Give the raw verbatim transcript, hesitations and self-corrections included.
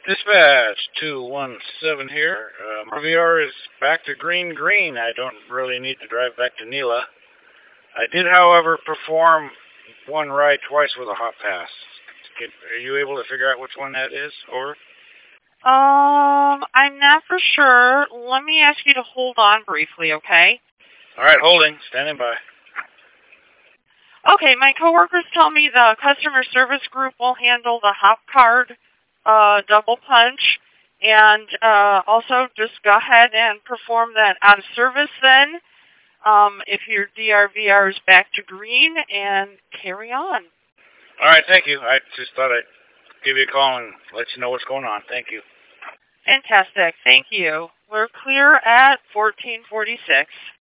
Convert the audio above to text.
Dispatch two one seven here. Uh, my V R is back to green green. I don't really need to drive back to Nila. I did, however, perform one ride twice with a hot pass. Are you able to figure out which one that is? Over. Um, I'm not for sure. Let me ask you to hold on briefly, okay? All right, holding. Standing by. Okay, my coworkers tell me the customer service group will handle the hop card uh, double punch. And uh, also, just go ahead and perform that out of service then, um, if your D R V R is back to green, and carry on. All right, thank you. I just thought I'd give you a call and let you know what's going on. Thank you. Fantastic. Thank you. We're clear at fourteen forty-six.